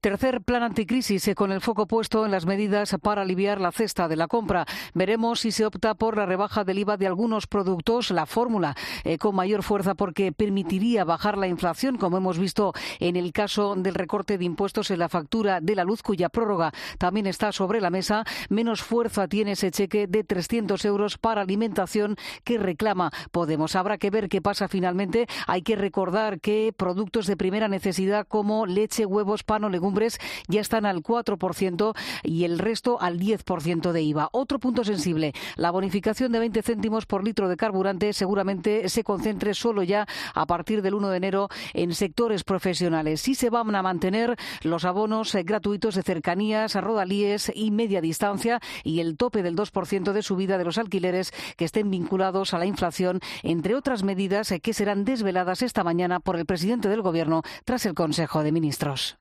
Tercer plan anticrisis con el foco puesto en las medidas para aliviar la cesta de la compra. Veremos si se opta por la rebaja del IVA de algunos productos, la fórmula con mayor fuerza porque permitiría bajar la inflación, como hemos visto en el caso del recorte de impuestos en la factura de la luz, cuya prórroga también está sobre la mesa. Menos fuerza tiene ese cheque de 300 euros para alimentación que reclama Podemos. Habrá que ver qué pasa finalmente. Hay que recordar que productos de primera necesidad como leche, huevos, pan o legumbres ya están al 4% y el resto al 10% de IVA. Otro punto sensible, la bonificación de 20 céntimos por litro de carburante seguramente se concentre solo ya a partir del 1 de enero en sectores profesionales. Sí se van a mantener los abonos gratuitos de cercanías, rodalíes y media distancia y el tope del 2% de subida de los alquileres que estén vinculados a la inflación, entre otras medidas que serán desveladas esta mañana por el presidente del Gobierno tras el Consejo de Ministros.